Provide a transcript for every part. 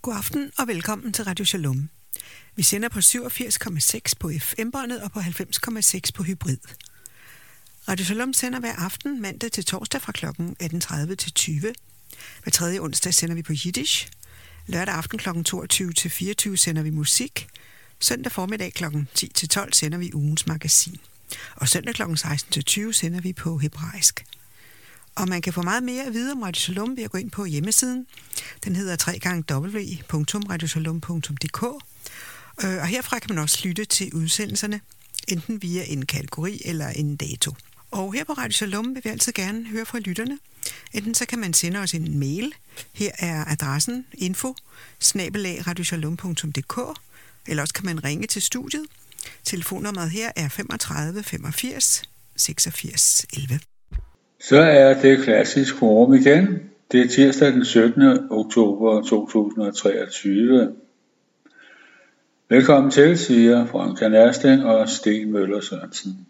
God aften og velkommen til Radio Shalom. Vi sender på 87,6 på FM-båndet og på 90,6 på hybrid. Radio Shalom sender hver aften mandag til torsdag fra kl. 18.30 til 20. Hver tredje onsdag sender vi på Yiddish. Lørdag aften kl. 22 til 24 sender vi musik. Søndag formiddag kl. 10 til 12 sender vi ugens magasin. Og søndag kl. 16 til 20 sender vi på hebraisk. Og man kan få meget mere at vide om Radio Shalom ved at gå ind på hjemmesiden. Den hedder www.radioshalom.dk. Og herfra kan man også lytte til udsendelserne, enten via en kategori eller en dato. Og her på Radio Shalom vil vi altid gerne høre fra lytterne. Enten så kan man sende os en mail. Her er adressen info@radioshalom.dk. Eller også kan man ringe til studiet. Telefonnummeret her er 35 85 86 11. Så er det klassisk forum igen. Det er tirsdag den 17. oktober 2023. Velkommen til, siger Frank Ernsting og Sten Møller Sørensen.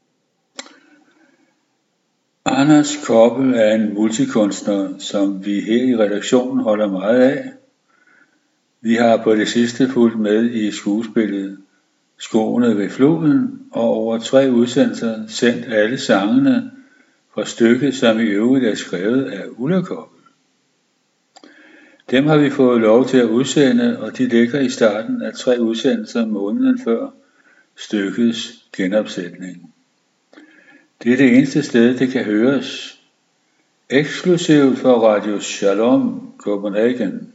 Anders Koppel er en multikunstner, som vi her i redaktionen holder meget af. Vi har på det sidste fulgt med i skuespillet Skoene ved floden, og over 3 udsendelser sendt alle sangene fra stykket, som i øvrigt er skrevet af Ulla Koppel. Dem har vi fået lov til at udsende, og de ligger i starten af 3 udsendelser måneden før stykkets genopsætning. Det er det eneste sted, det kan høres. Eksklusivt for Radio Shalom Copenhagen.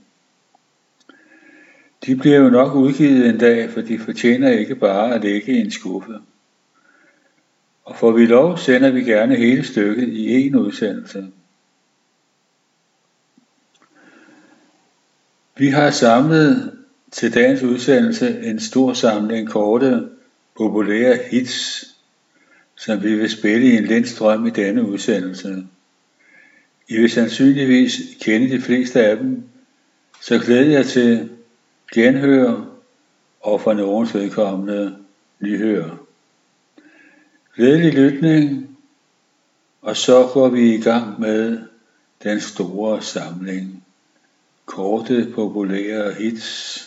De bliver jo nok udgivet en dag, for de fortjener ikke bare at ligge i en skuffe. Og får vi lov, sender vi gerne hele stykket i en udsendelse. Vi har samlet til dagens udsendelse en stor samling korte, populære hits, som vi vil spille i en lind strøm i denne udsendelse. I vil sandsynligvis kende de fleste af dem, så glæder jeg til genhør og for nogens vedkommende nyhør. Glædelig lytning, og så går vi i gang med den store samling. Korte, populære hits.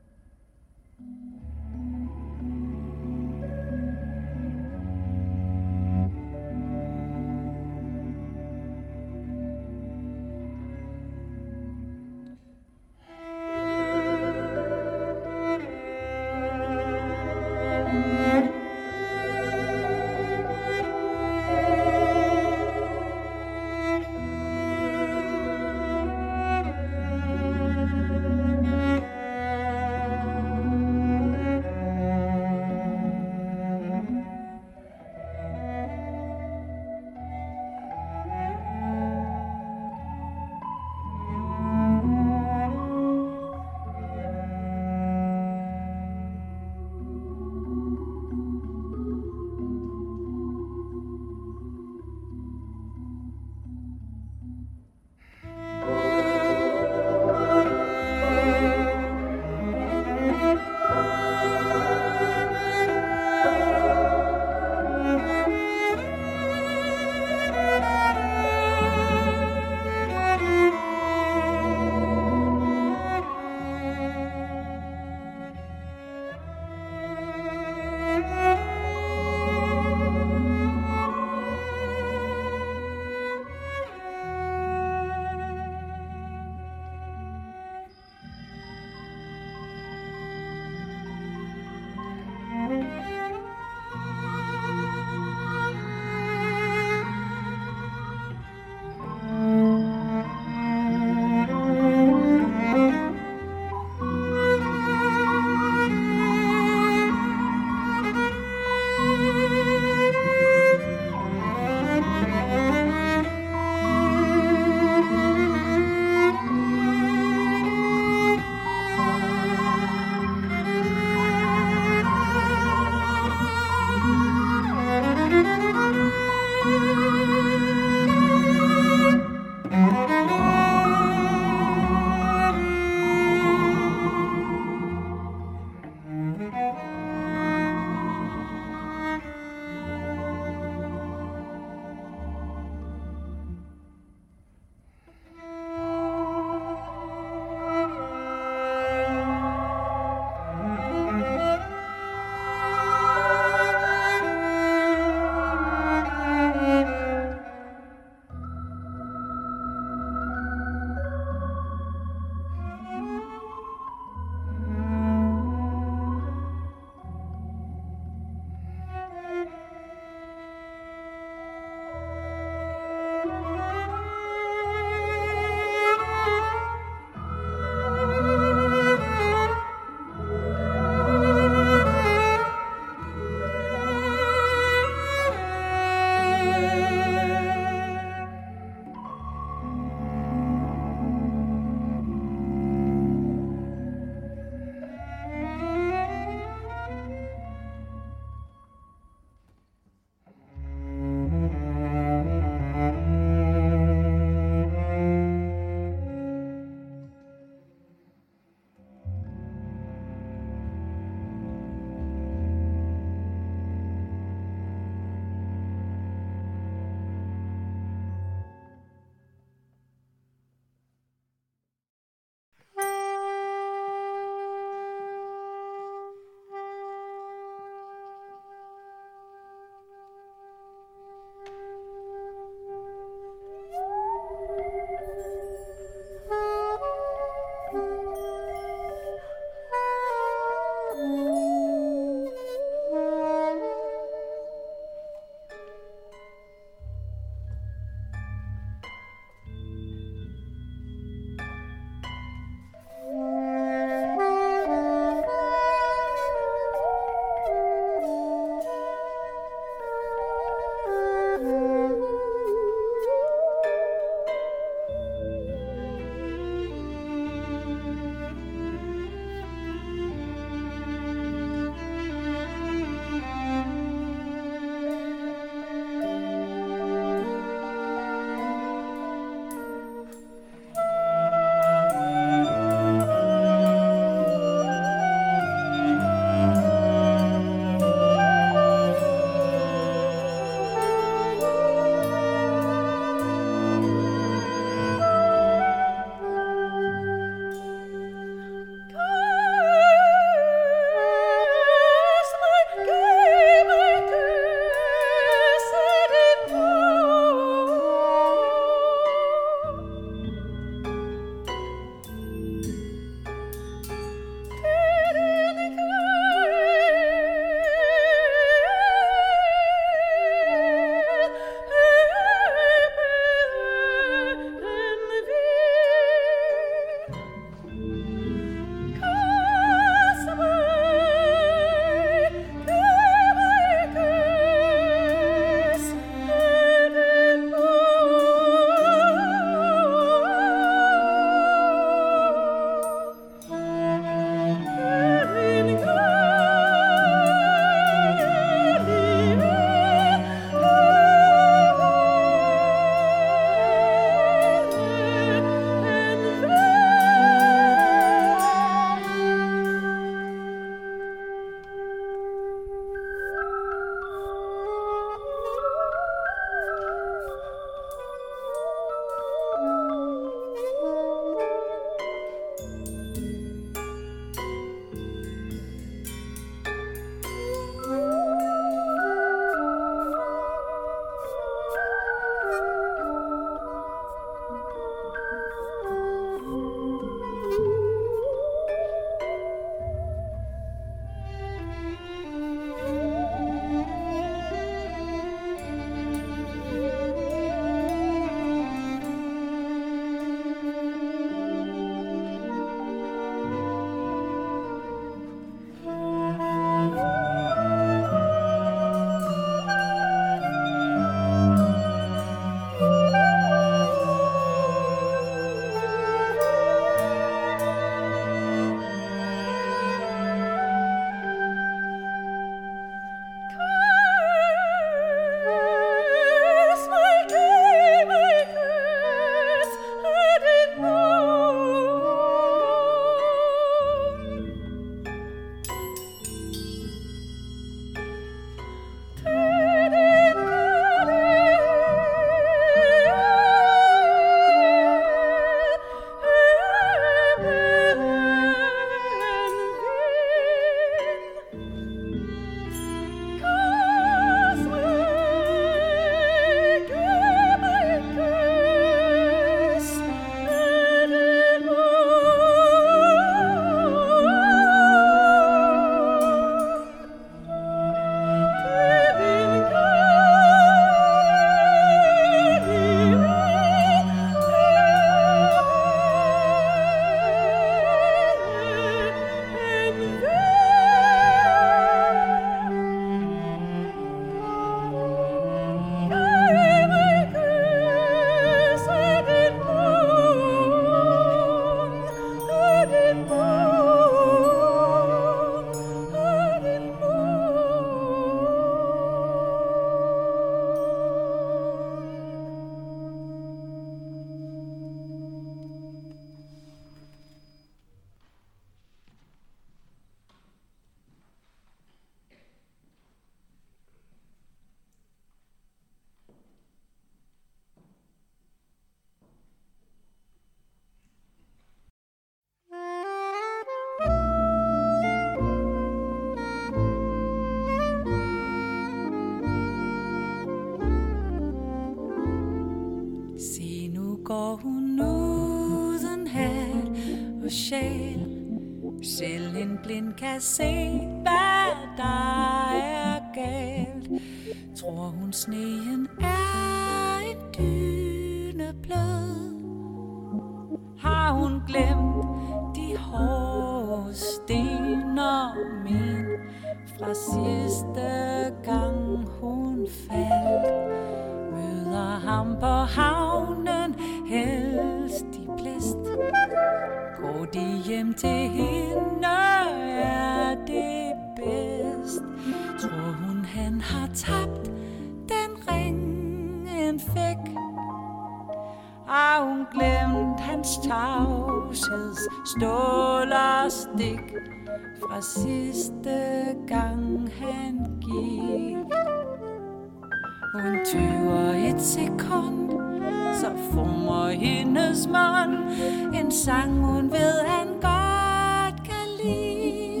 går hun uden hat og sjæl. Selv en blind kan se, hvad der er galt. Tror hun sneen er en dyne blød? Har hun glemt de hårde stener min fra sidste gang hun faldt? Møder ham på havnen, helst i blæst. Går de hjem til hende, er det bedst. Tror hun, han har tabt den ring, en fik? Har hun glemt hans tavsheds stål og stik fra sidste gang han gik? Hun tøver et sekund, så former hendes mund en sang, hun ved, han godt kan lide.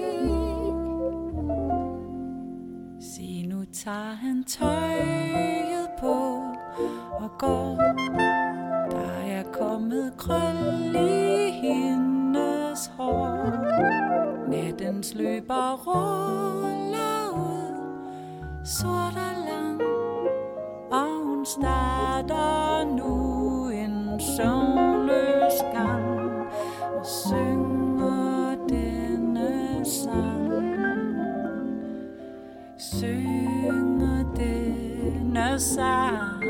Se, nu tager han tøjet på og går. Der er kommet krøl i hendes hår. Nattens løber ruller ud, sort og lang, og hun starter nu en søvnløs gang og synger denne sang. Synger denne sang.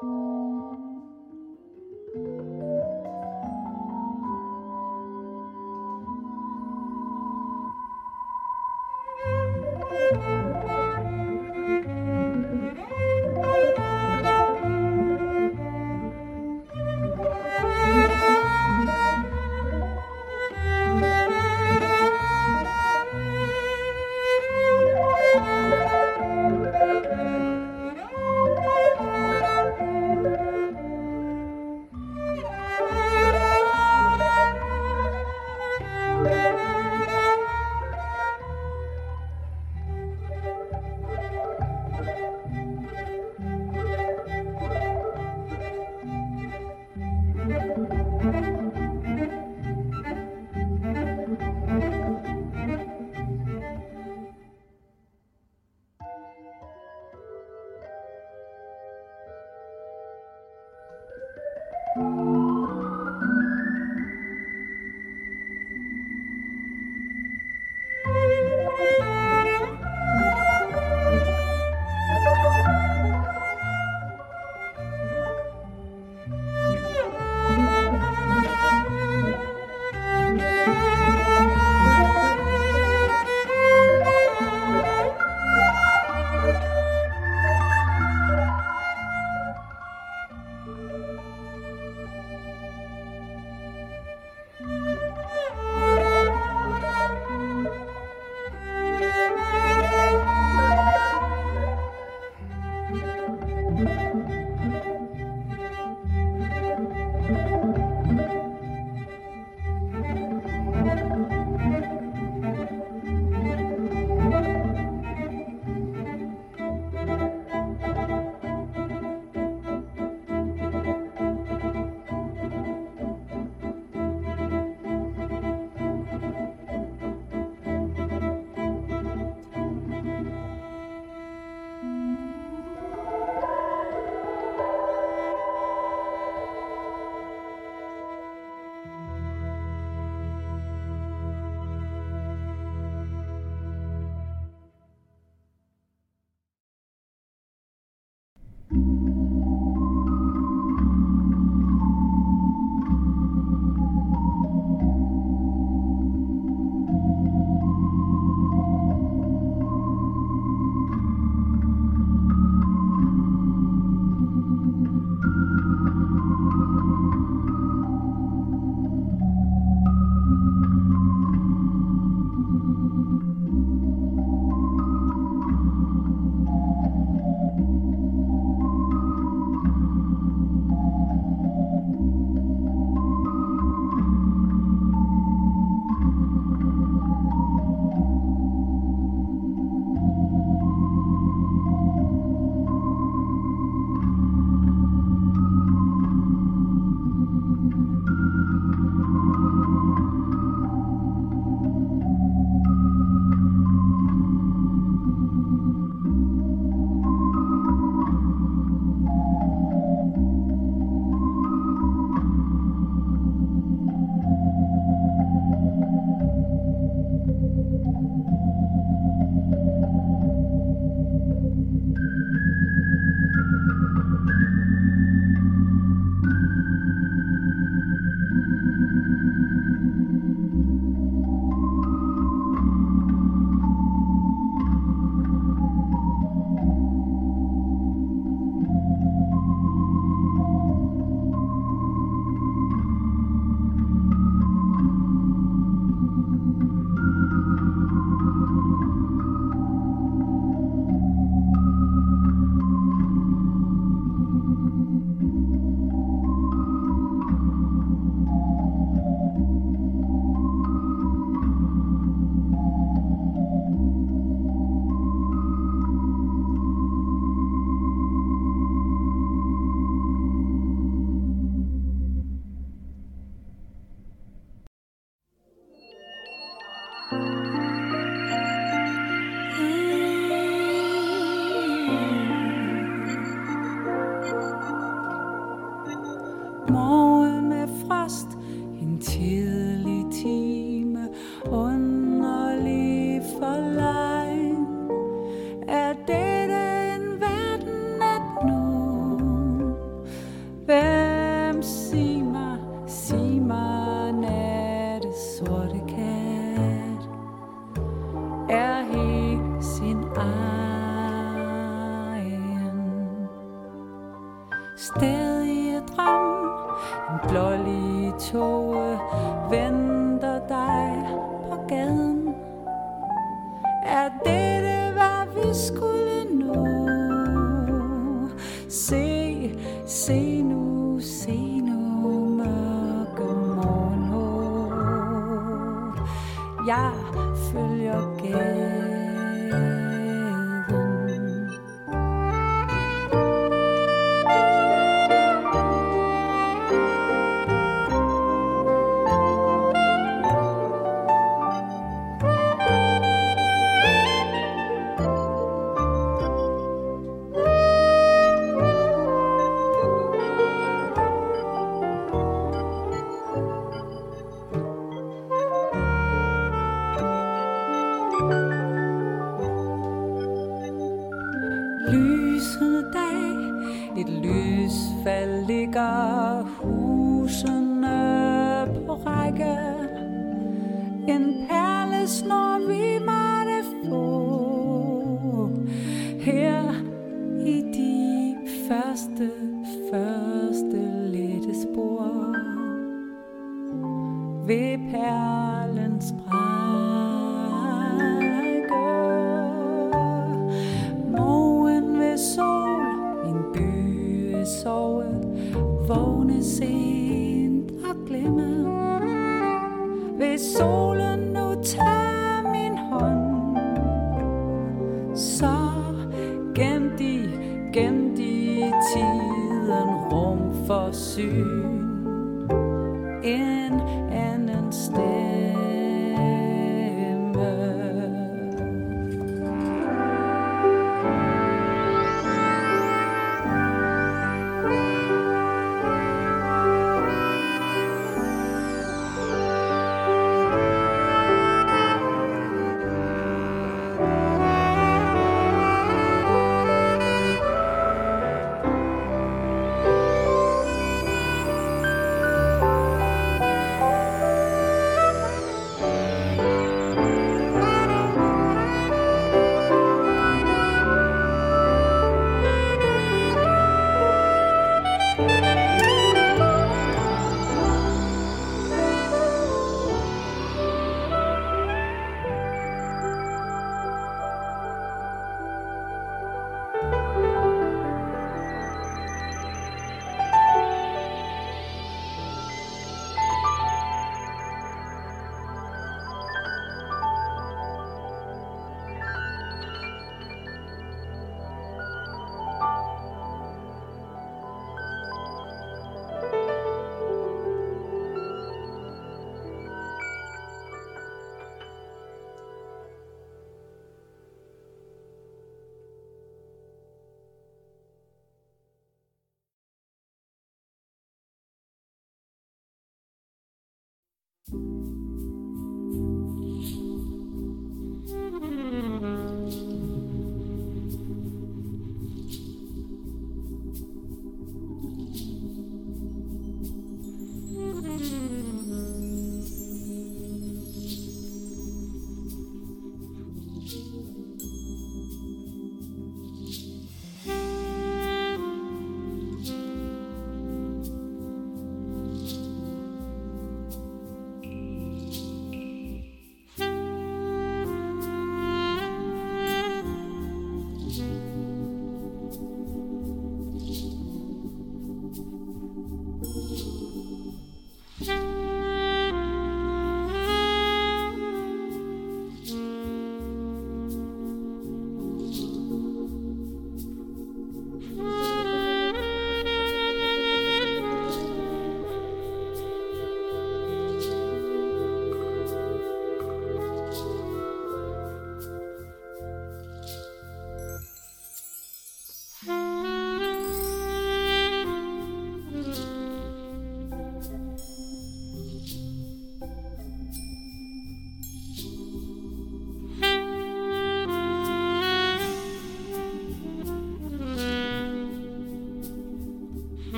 Morgen med frost, en tidlig time, underlig forlegen. Er dette en verden at nu? stadig drøm. En blålig tåge venter dig på gaden. Er dette, hvad vi skulle nå? Se nu, mørke morgenhåb. Jeg følger gaden. Lysende dag, et lysfald ligger husene på række. En perlesnor vi måtte få her i de første lette spor ved perlens brække. Sol, en by sove, vågne sent og glemme. Vil solen nu tage min hånd, så gem de tiden rum for syn. En anden stemme.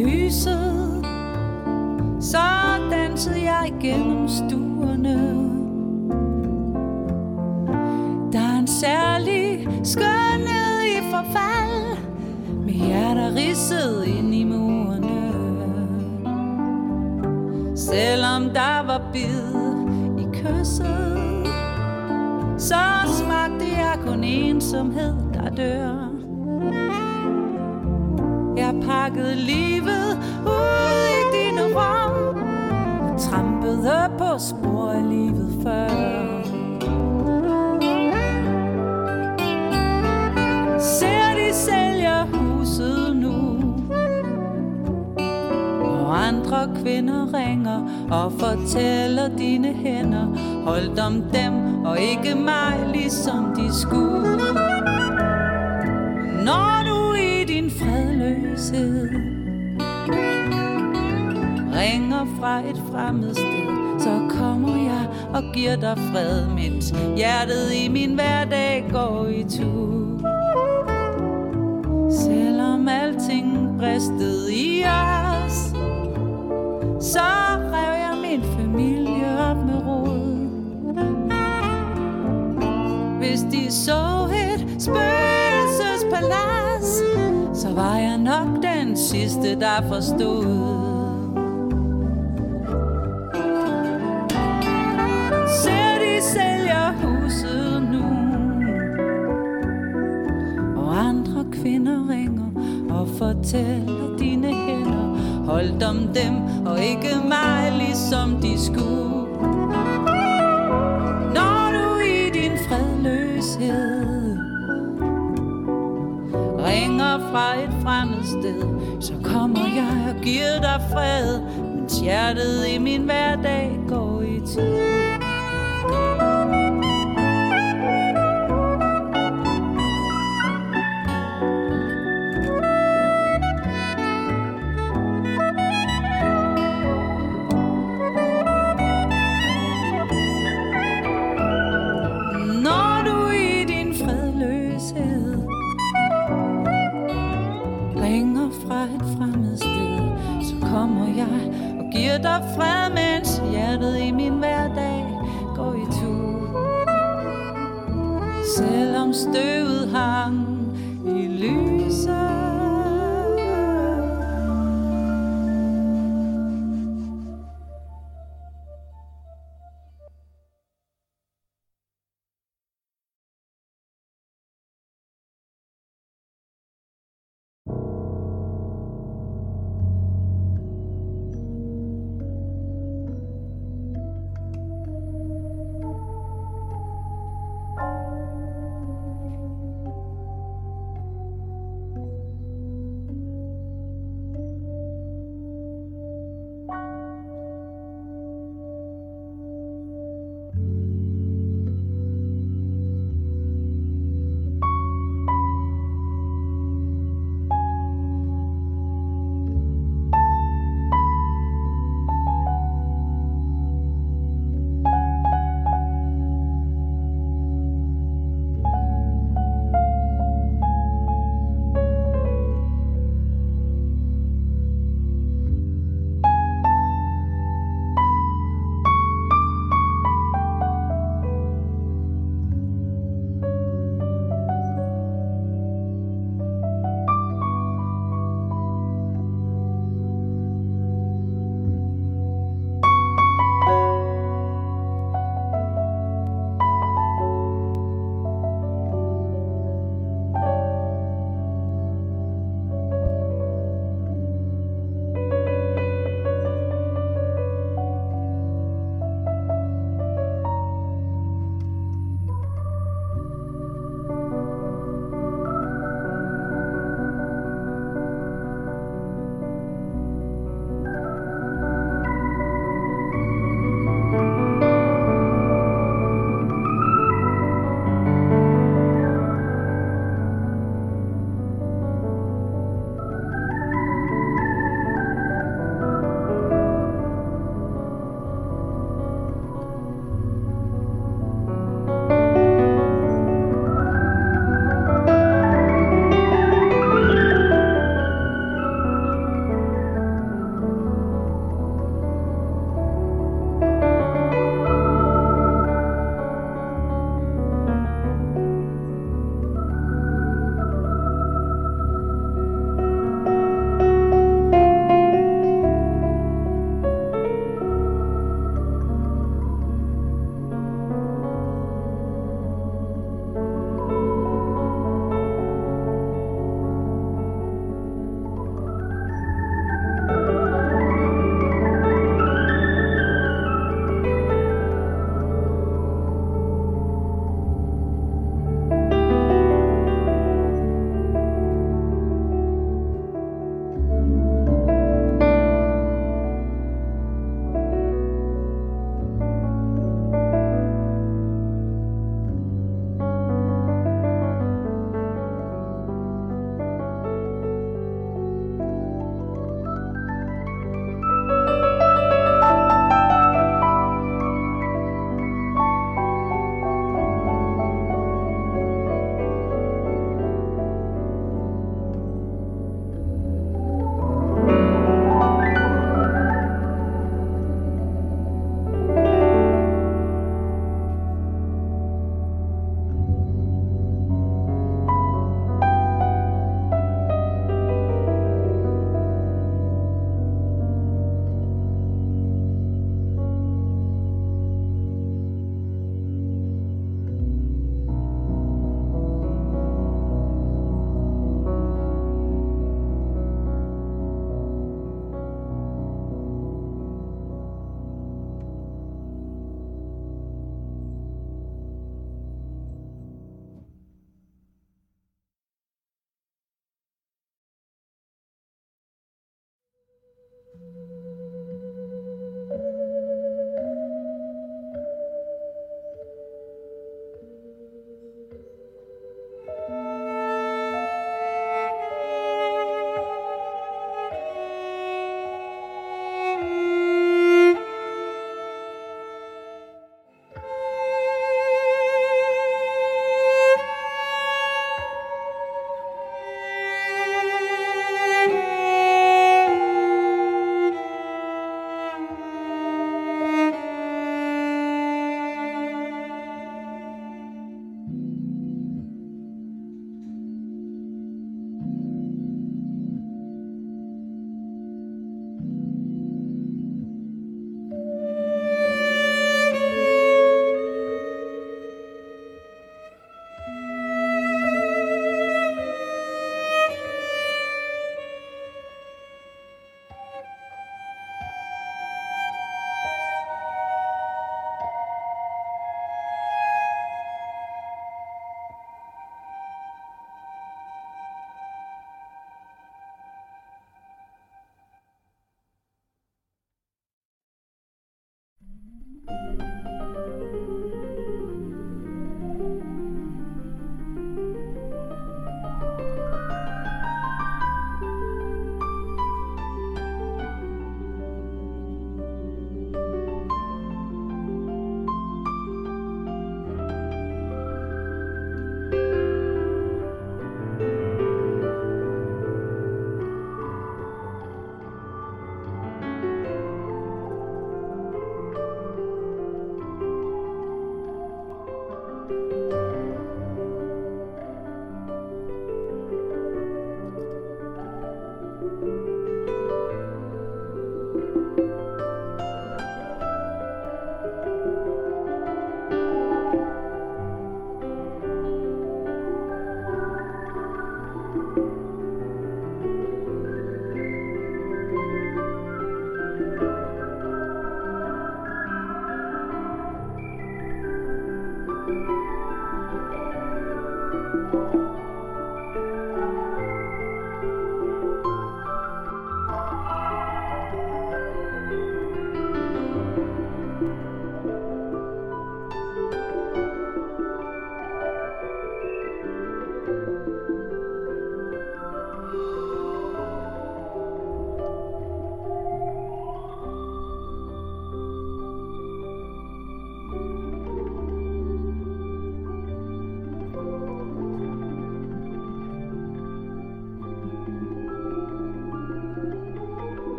lyset, så dansede jeg igennem stuerne. Der er en særlig skønhed i forfald, med hjerter ridset ind i murene. Selvom der var bid i kysset, så smagte jeg kun ensomhed, der dør. Jeg pakkede livet ud i dine rum, trampede på spor af livet før. Ser de sælger huset nu, og andre kvinder ringer og fortæller dine hænder holdt om dem og ikke mig, ligesom de skulle. Når du i din fredløshed ringer fra et fremmed sted, så kommer jeg og giver dig fred, mens hjertet i min hverdag går i tur. Selvom alting bristede i os, så rev jeg min familie op med rod. Hvis de så et spøgelsespalads, så var jeg nok den sidste, der forstod. Ser de sælger huset nu, og andre kvinder ringer og fortæller dine hænder holdt om dem og ikke mig, ligesom de skulle. Når du i din fredløshed ringer fra et fremmed sted, så kommer jeg og giver dig fred, mens hjertet i min hverdag går i tid. Giver dig fred, mens hjertet i min hverdag går i tur. Selvom støvet hang i lyset.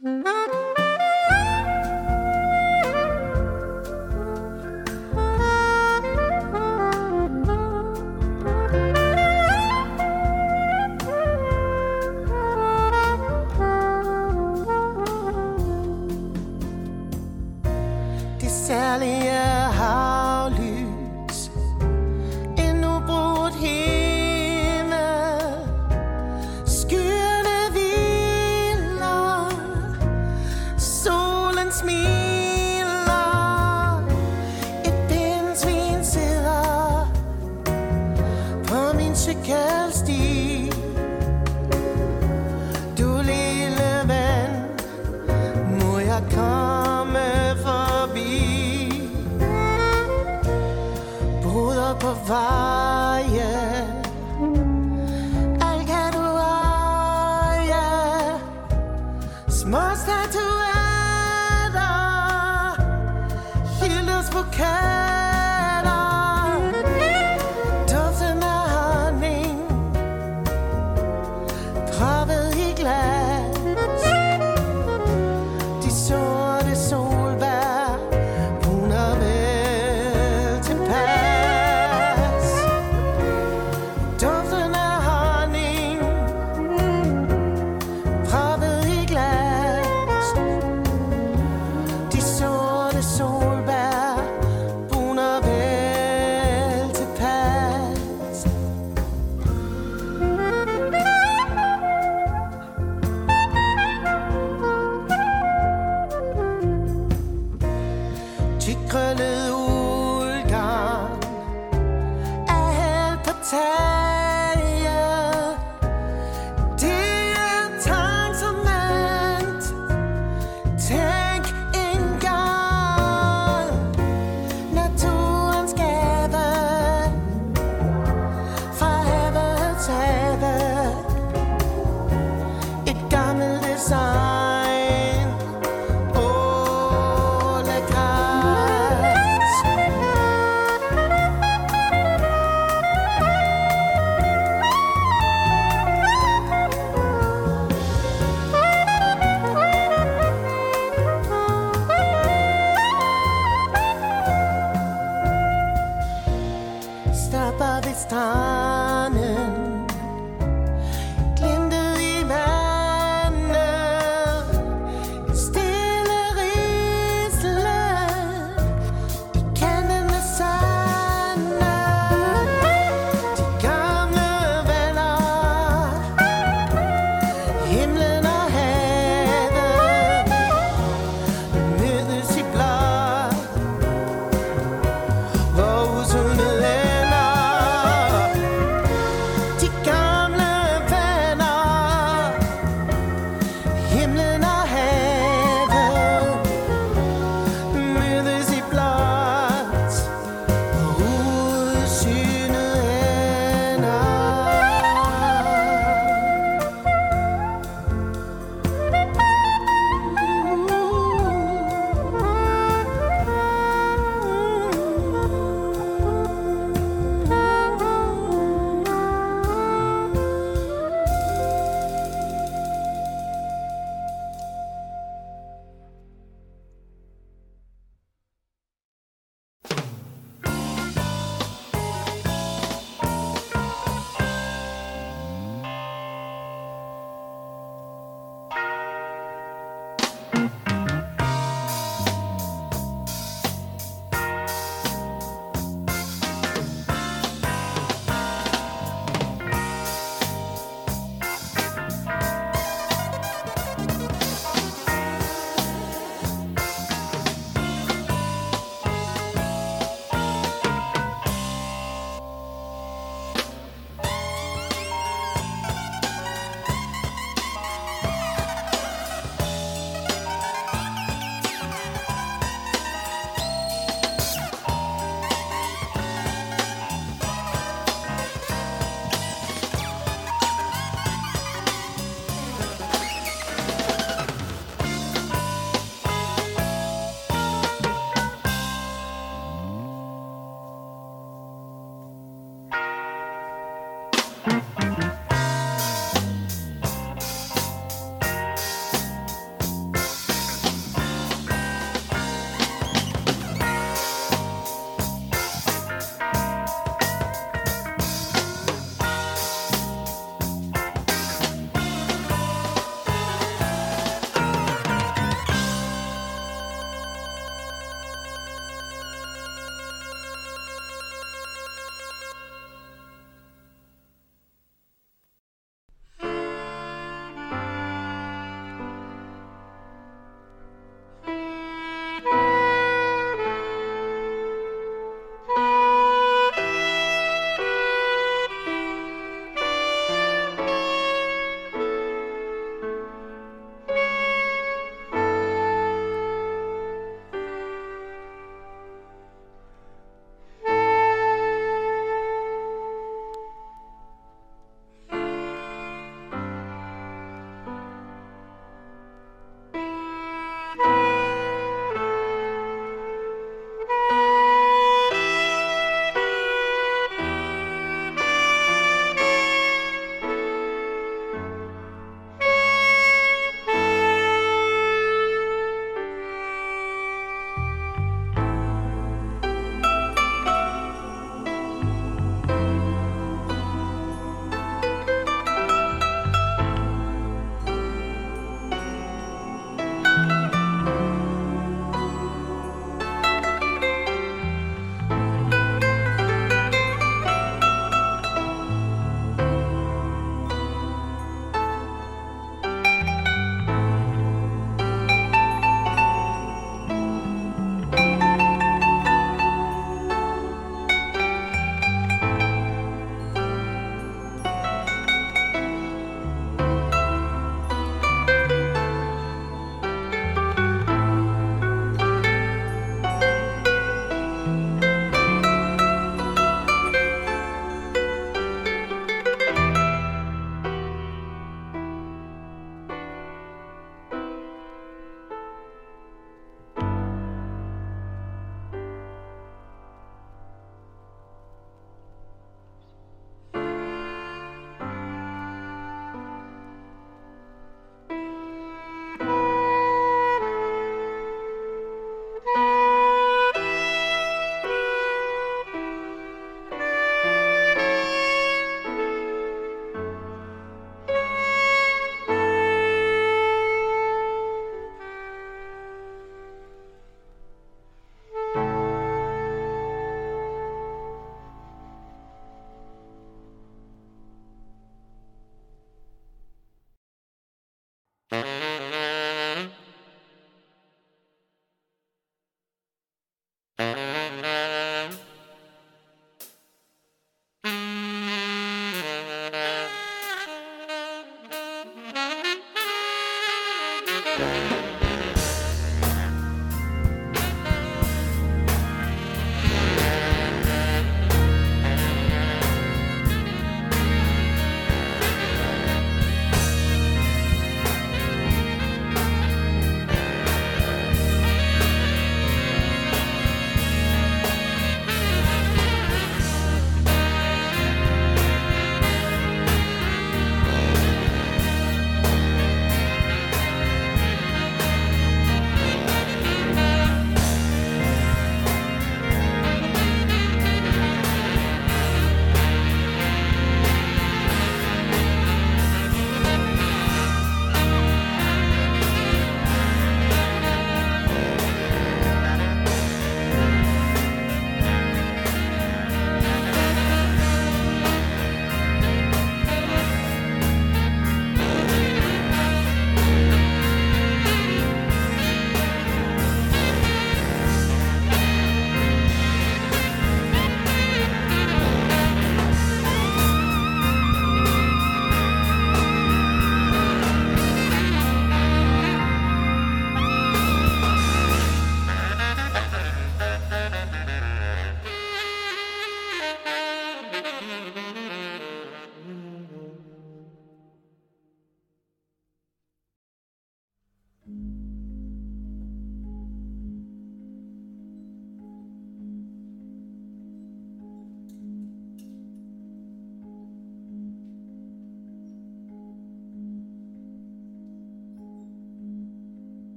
Særlige havlys, en ubrudt himmel, skyerne hviler, solen smiler, et pindsvin sidder på min cykelsti. Du lille ven, må jeg komme forbi? Bruder på veje, alt kan du eje, små statuetter, hyldesbuketter, duften af honning, proppet i glas, de sorte solbær, buner vel tilpas. Duften af honning, proppet i glas, de sorte solbær, buner vel tilpas. Tykkrøllet uldgarn er hældt på taget. Det er tanksomt. Tænk engang naturens gave fra havet til havet. Et gammelt design, ålegræs. Stopper ved stranden, glimtet i vandet, en stille risle i kanten af sandet. De gamle venner, himlen og havet, mødes i blåt, hvor usundet ender.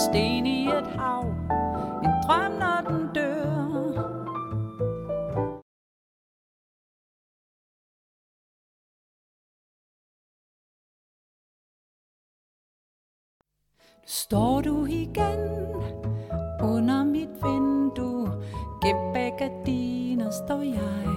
sten i et hav, en drøm når den dør. Står du igen under mit vindue, gemt bag gardiner står jeg.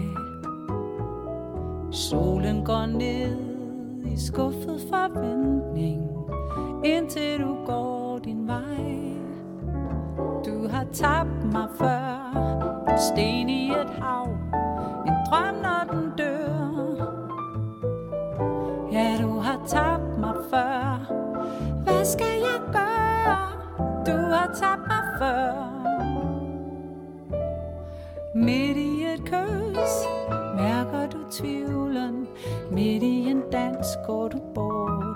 Solen går ned i skuffet forventning, indtil du går din vej. Du har tabt mig før, en sten i et hav, en drøm når den dør. Ja, du har tabt mig før. Hvad skal jeg gøre? Du har tabt mig før. Midt i et kys mærker du tvivlen. Midt i en dans går du bort.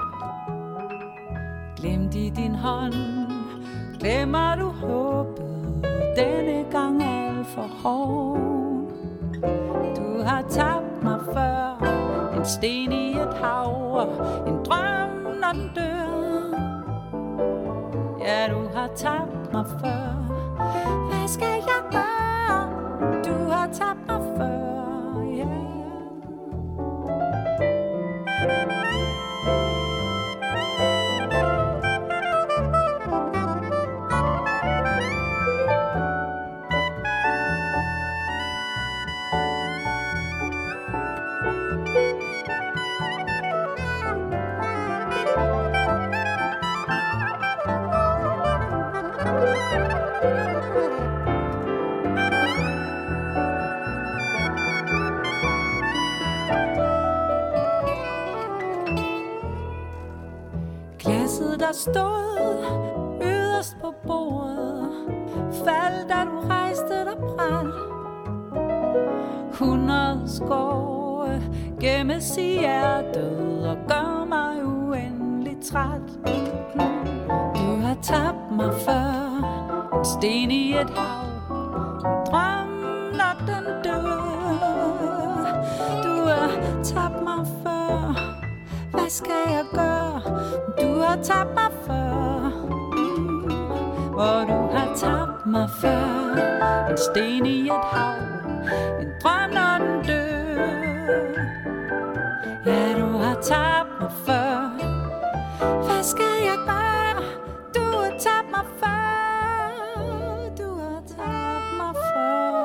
Glemt i din hånd glemmer du håbet. Denne gang alt for hård. Du har tabt mig før, en sten i et hav, en drøm når den dør. Ja, du har tabt mig før. Hvad skal jeg gøre? Du har tabt mig før, ja. Glasset der stod yderst på bordet faldt, da du rejste dig bræt. 100 skove gemmes i hjertet og gør mig uendeligt træt. Du har tabt mig før, en sten i et hav, en drøm når den dør. Du har tabt mig før. Hvad skal jeg gøre? Du har tabt mig før. Og du har tabt mig før. En sten i et hav, en drøm når den dør. Ja, du har tabt mig før. Hvad skal jeg gøre? Du har tabt mig før. Du har tabt mig før.